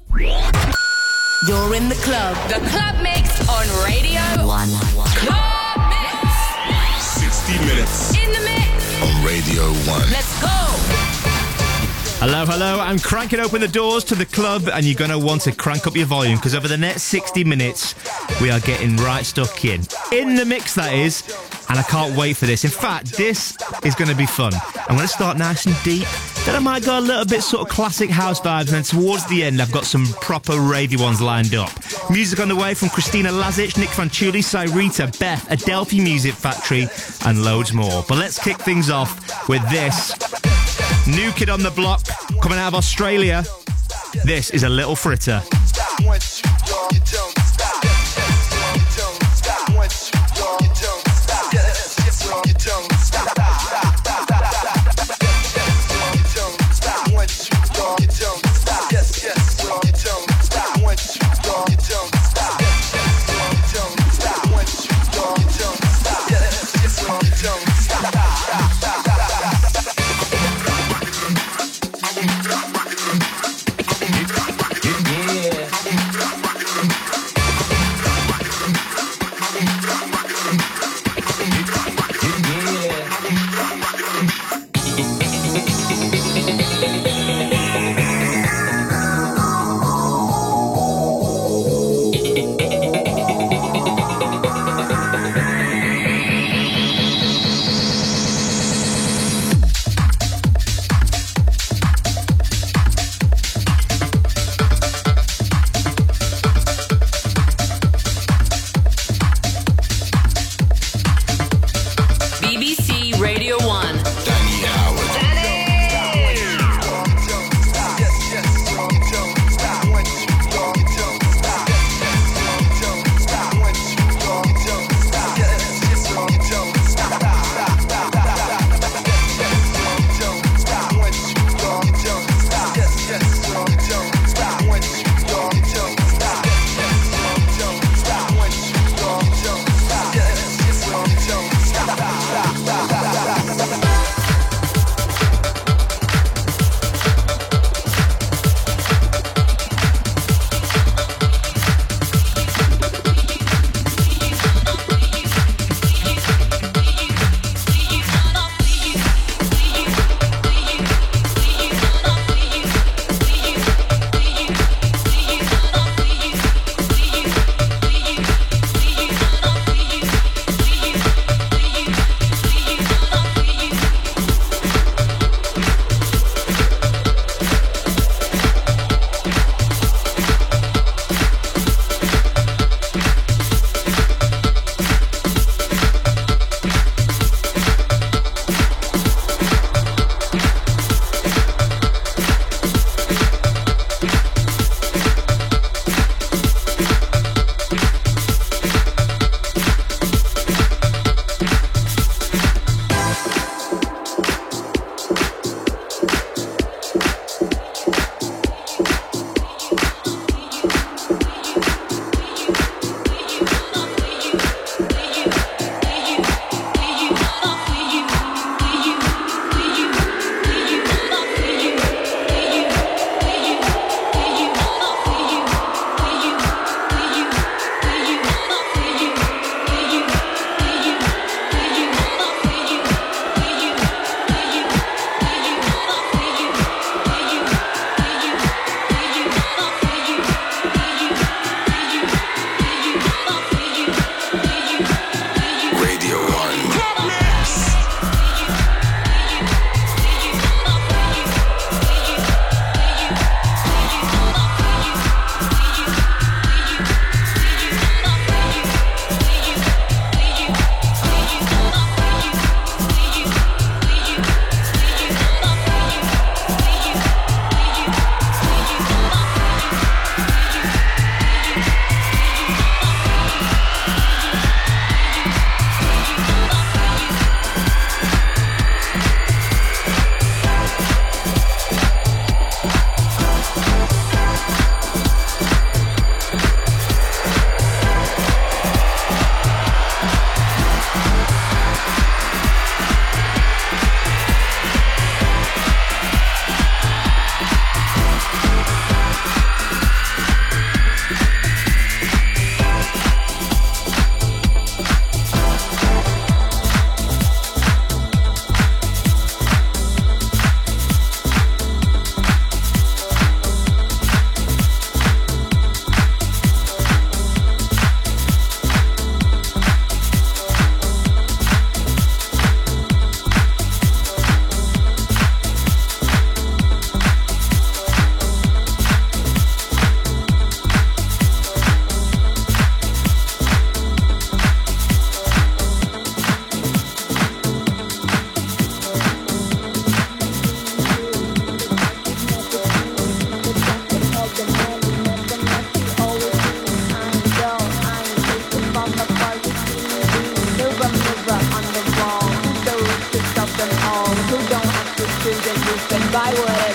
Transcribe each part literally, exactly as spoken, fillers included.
You're in the club. The Club Mix on Radio One. Club Mix. sixty minutes. In the mix. On Radio One. Let's go. Hello, hello. I'm cranking open the doors to the club, and you're going to want to crank up your volume because over the next sixty minutes, we are getting right stuck in. In the mix, that is. And I can't wait for this. In fact, this is going to be fun. I'm going to start nice and deep. Then I might go a little bit sort of classic house vibes. And then towards the end, I've got some proper ravey ones lined up. Music on the way from Christina Lazic, Nick Fanciulli, Cyrita, Beth, Adelphi Music Factory, and loads more. But let's kick things off with this. New kid on the block, coming out of Australia. This is A Little Fritter.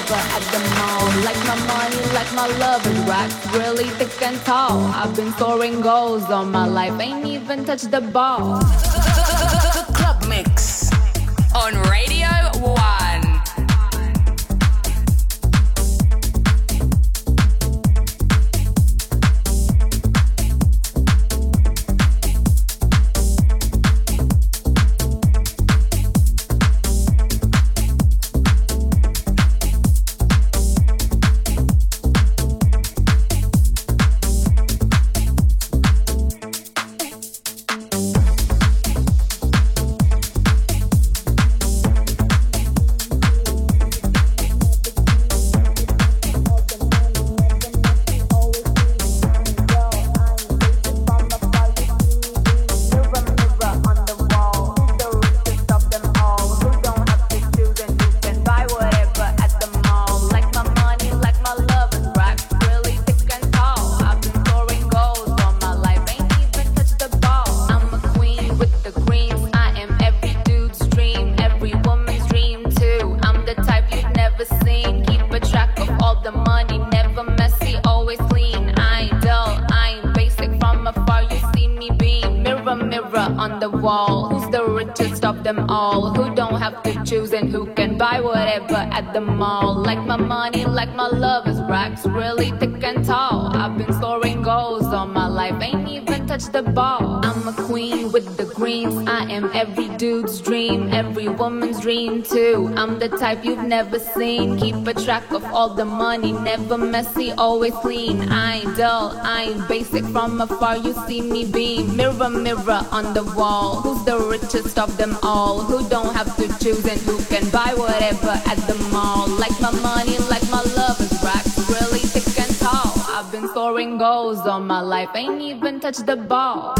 whatever at the mall. Like my money, like my love is racked really thick and tall. I've been scoring goals all my life, ain't even touched the ball. Club Mix on Radio one. Them all who don't have to choose and who can buy whatever at the mall. Like my money, like my love is racks really thick and tall. I've been scoring goals all my life, ain't even touched the ball. I'm a queen with the greens, I am every dude's dream, every woman's dream too. I'm the type you've never seen, keep a track of all the money, never messy, always clean. I ain't dull, I ain't basic, from afar you see me beam. Mirror, mirror on the wall, who's the richest of them all? Who don't have to choose and who can buy whatever at the mall. Like my money, like my love is racked really thick and tall. I've been scoring goals all my life, ain't even touched the ball.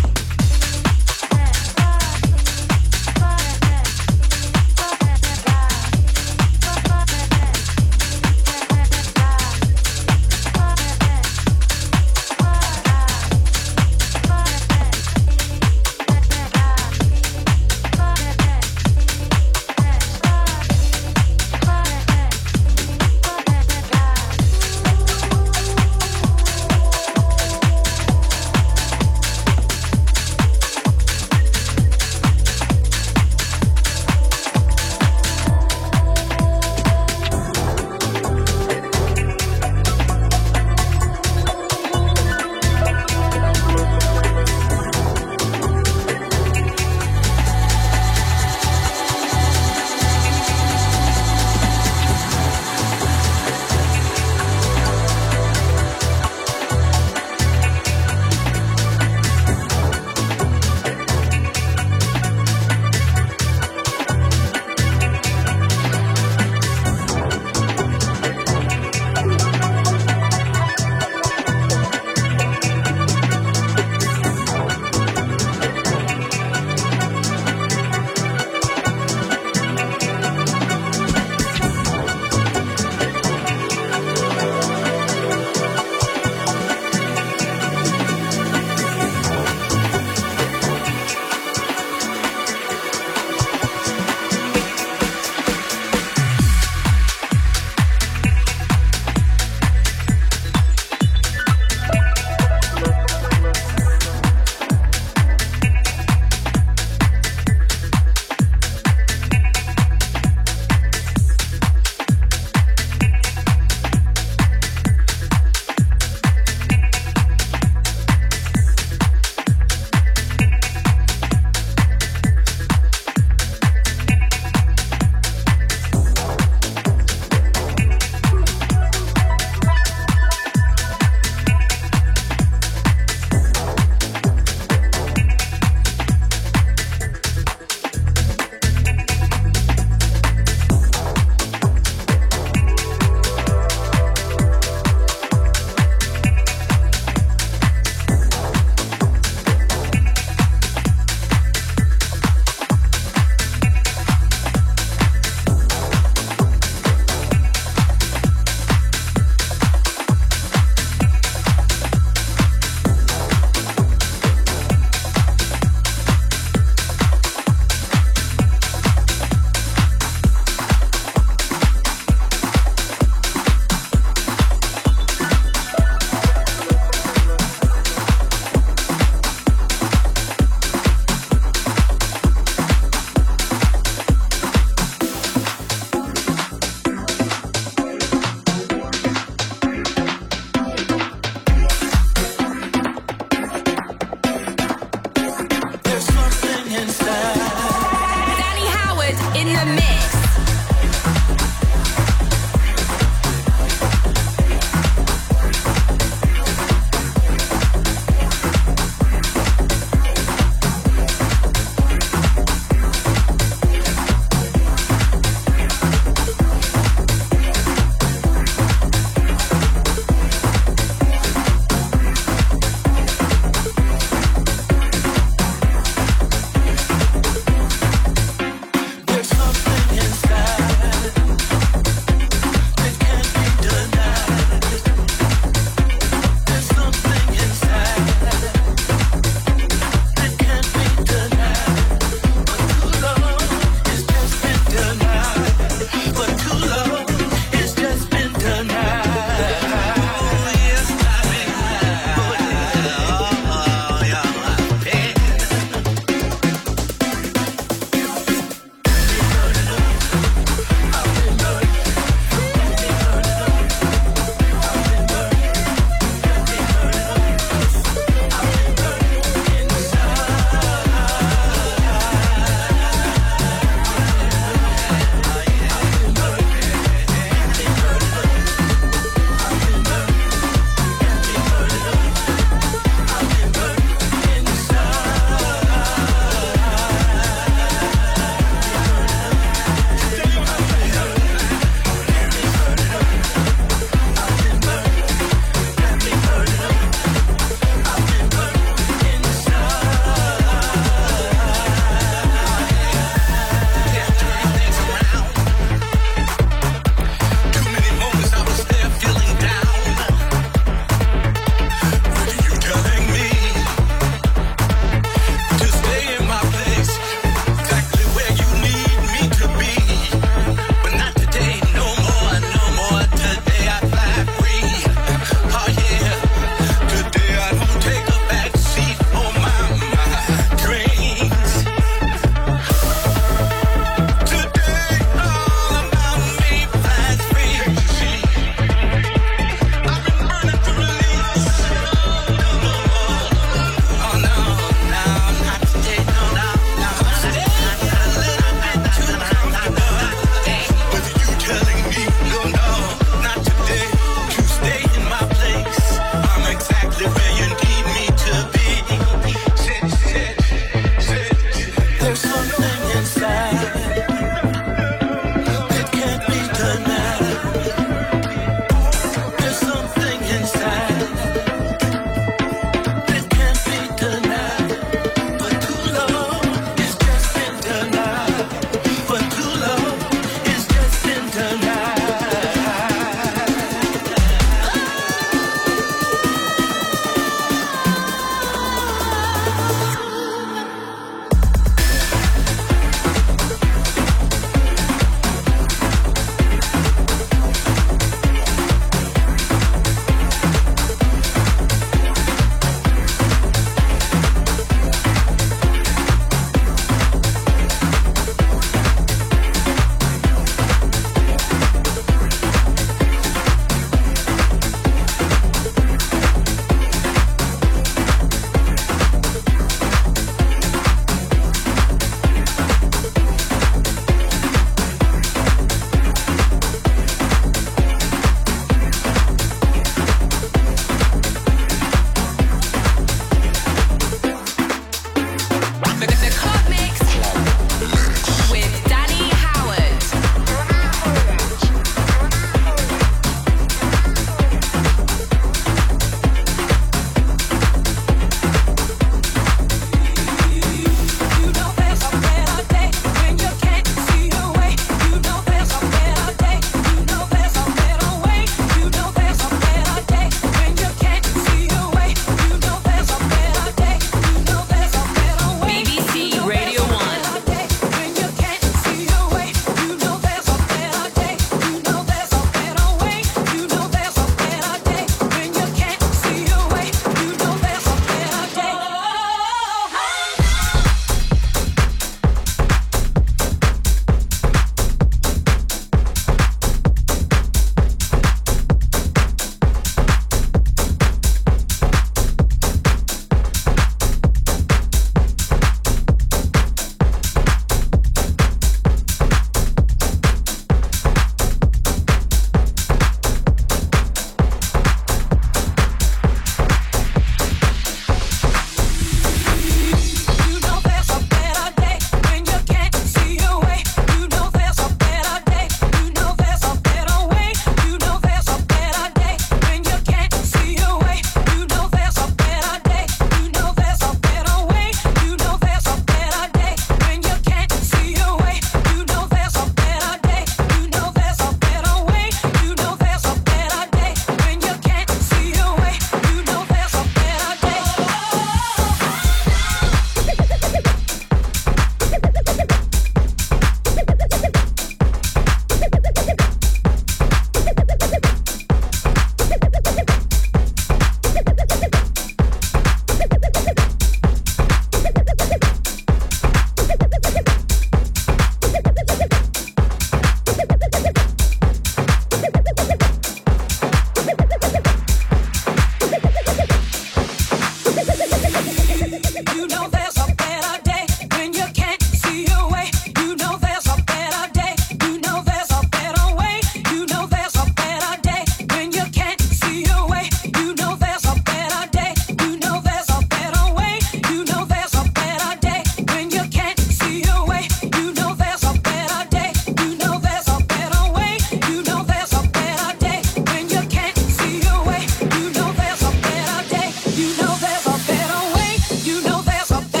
You know there's a better way. You know there's a better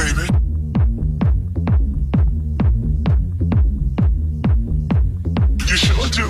baby. You sure do.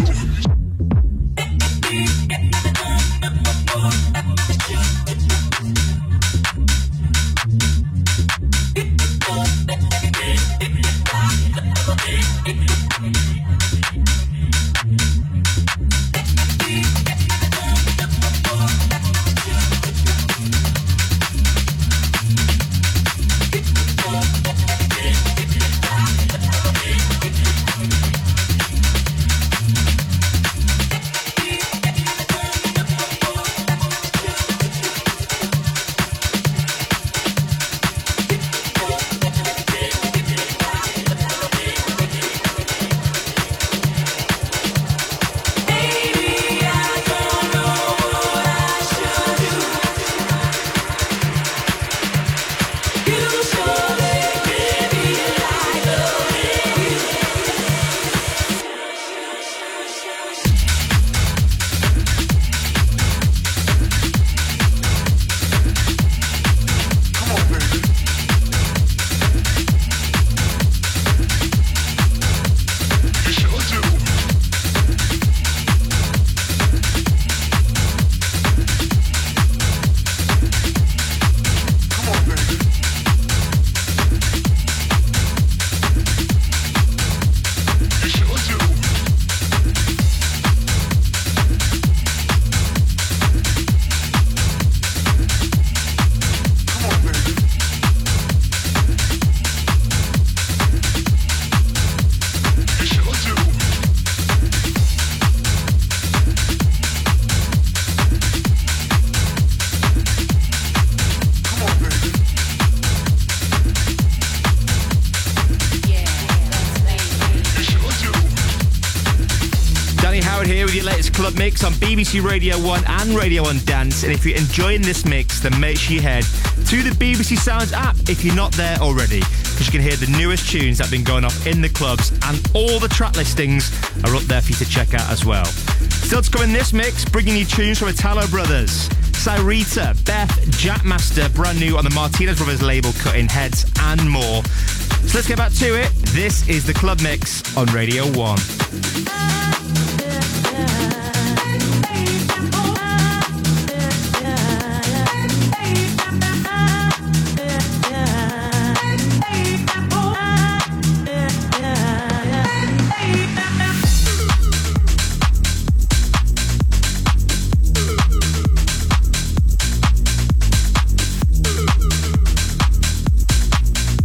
Club Mix on B B C Radio one and Radio one Dance. And if you're enjoying this mix, then make sure you head to the B B C Sounds app if you're not there already, because you can hear the newest tunes that have been going off in the clubs, and all the track listings are up there for you to check out as well. Still to come in this mix, bringing you tunes from Italo Brothers, Cyrita, Beth, Jackmaster, brand new on the Martinez Brothers label, Cutting Heads, and more. So let's get back to it. This is the Club Mix on Radio one.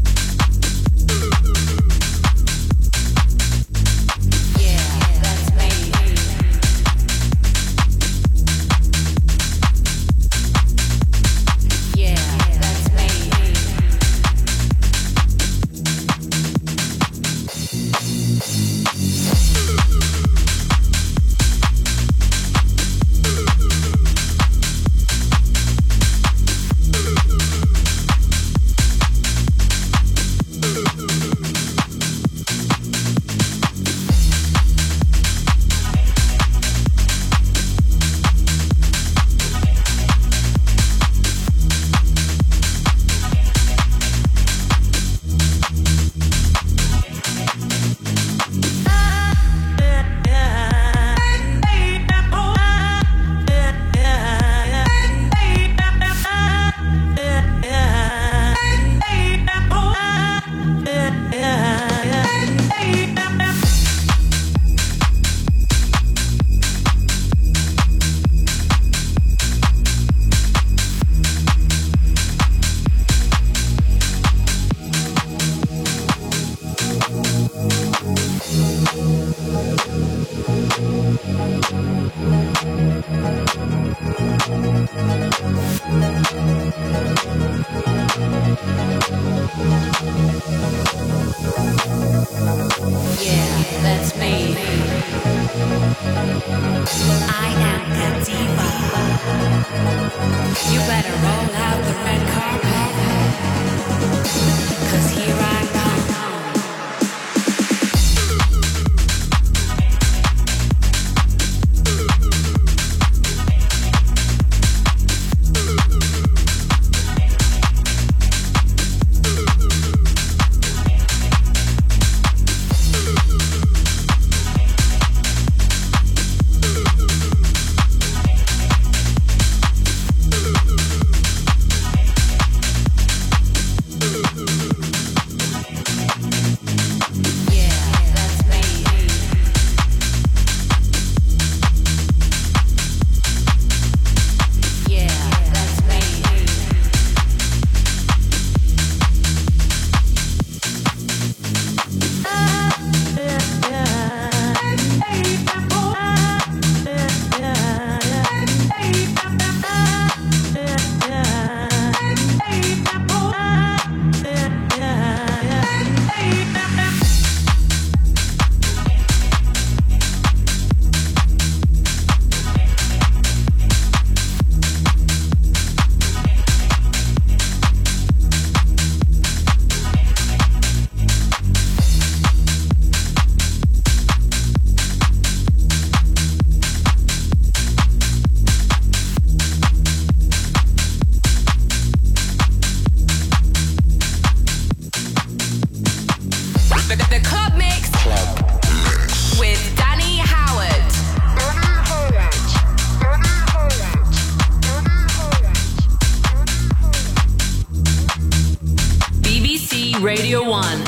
Yeah, that's me. Radio one.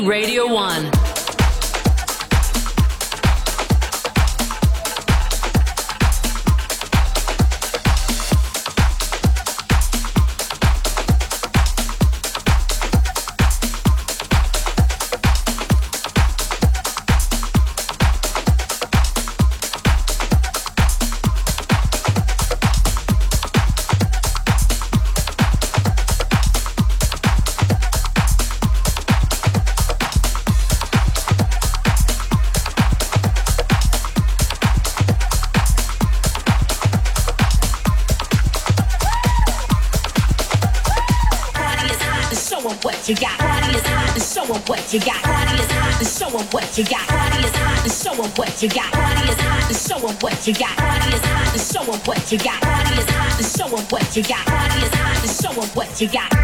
Radio one. You got party is hot and show 'em what you got. Party is hot and show 'em what you got. Party is hot and show 'em what you got. Party is hot and show 'em what you got. Party is hot and show 'em what you got. Party is hot and show 'em what you got. Party is hot and show 'em what you got.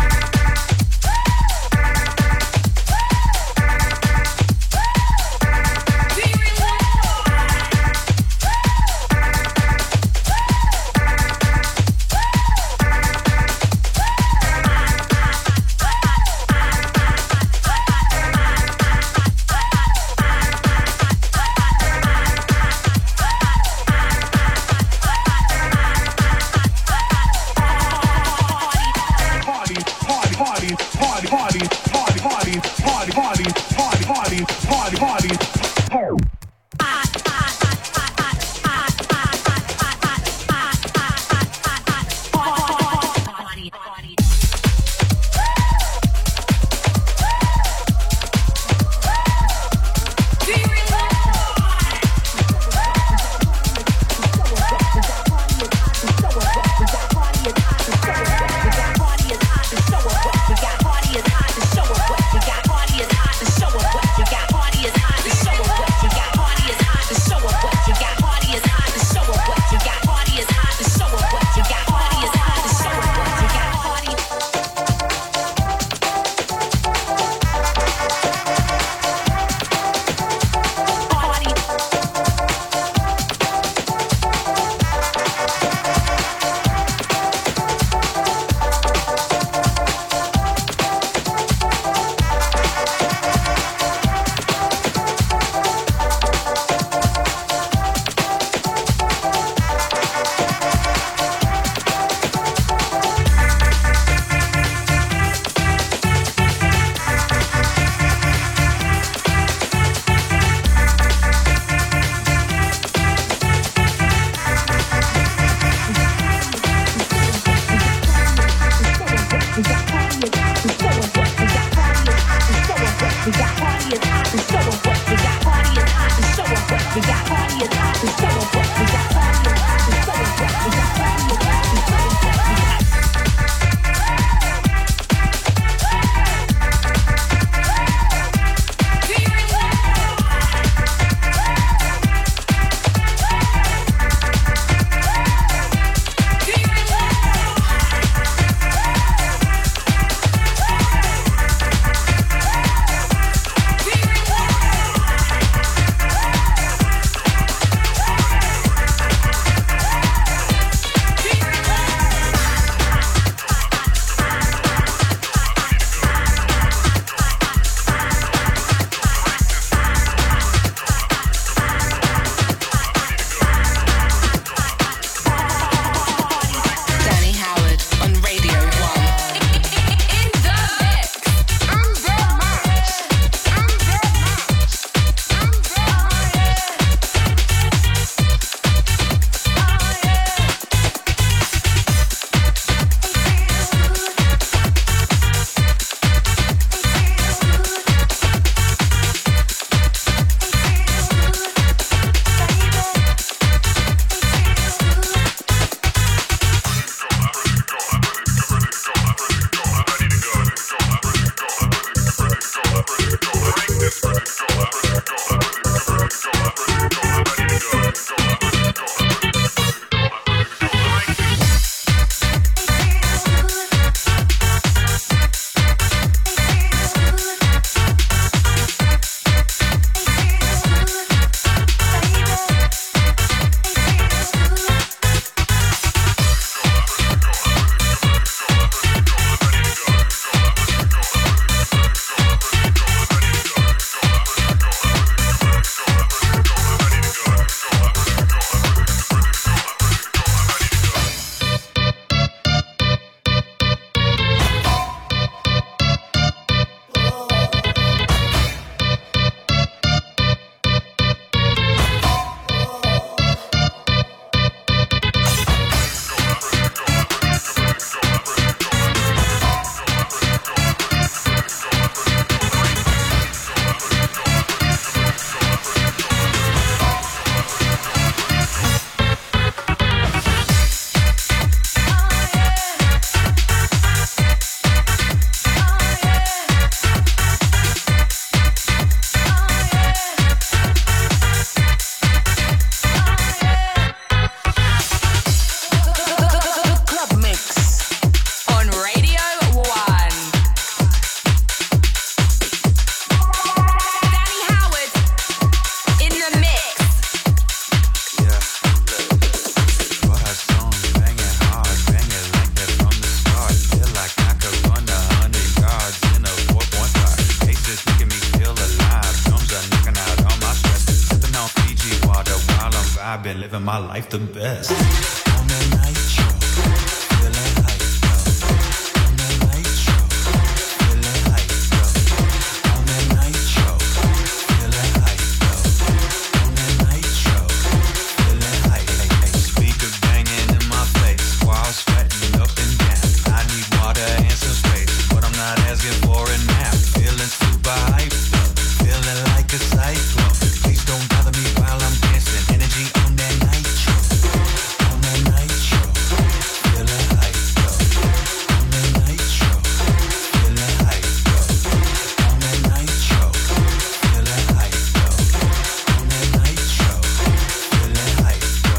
my life the best. On the night show, feeling hype, yo. On the night show, feeling hype, yo. On the night show, feeling hype, yo. On the night show, feeling hype. Hey, hey, speaker banging in my face while sweating up and down. I need water and some space, but I'm not asking for a nap. Feeling super hype, feeling like a cyclone. Please don't bother me while I'm dancing. Energy on that night show, on that night show, feeling hype, yo. On that night show, feeling hype, yo. On that night show, feeling hype, yo. On that night show, feeling hype, yo.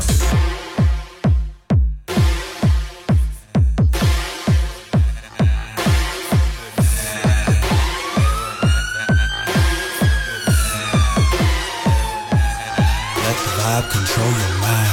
Let the vibe control your mind.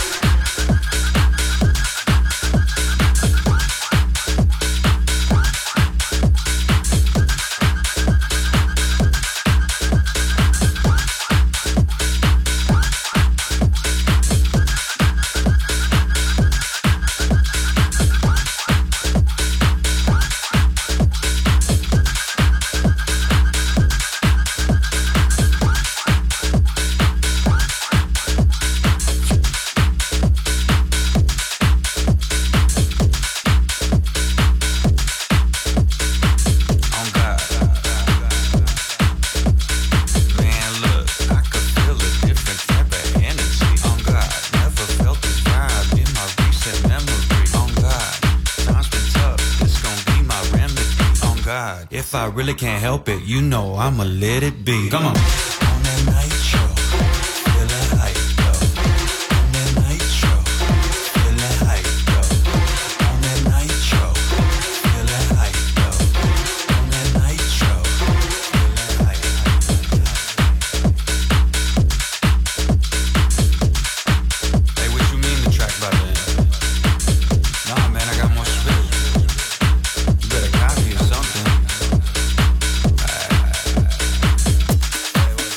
On God. Man, look, I could feel a different type of energy. On God, never felt this vibe in my recent memory. On God, times been tough, this gon' be my remedy. On God, if I really can't help it, you know I'ma let it be. Come on. On that night show, feeling hype, yo. On that night show, feeling hype, yo. On that night show, feeling hype, yo. On that night show, feeling hype. Hey, what you mean the track by then? Nah, man, I got more spit. You better copy or something.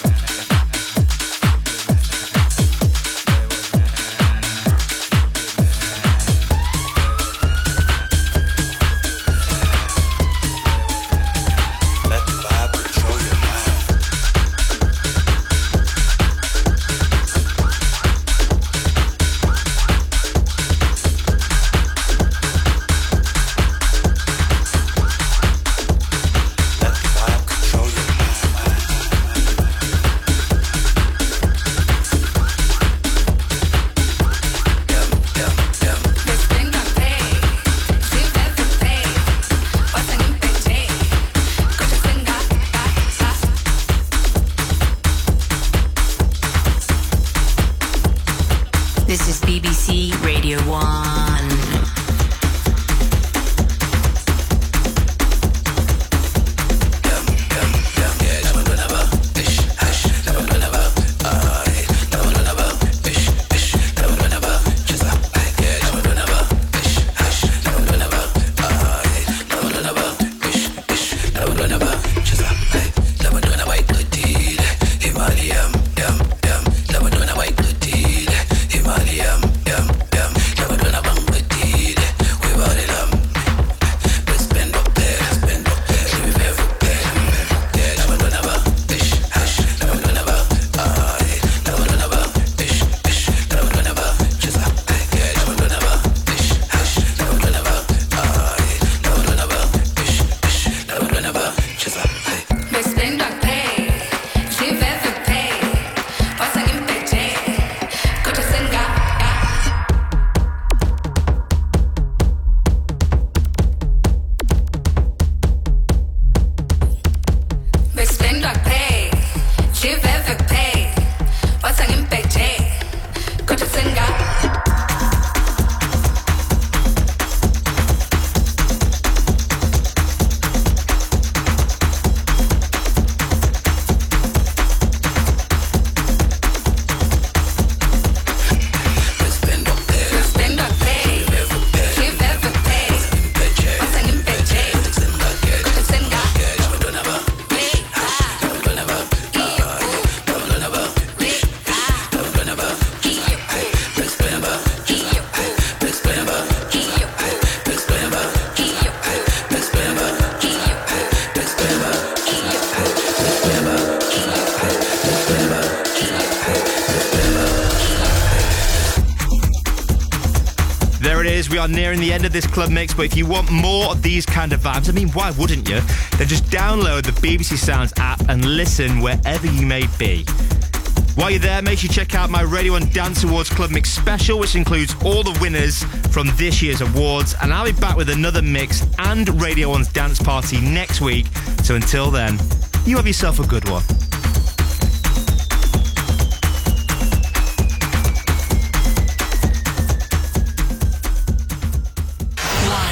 is, we are nearing the end of this club mix, but if you want more of these kind of vibes, I mean, why wouldn't you? Then just download the B B C Sounds app and listen wherever you may be. While you're there, make sure you check out my Radio one Dance Awards Club Mix special, which includes all the winners from this year's awards, and I'll be back with another mix and Radio one's dance party next week. So until then, you have yourself a good one.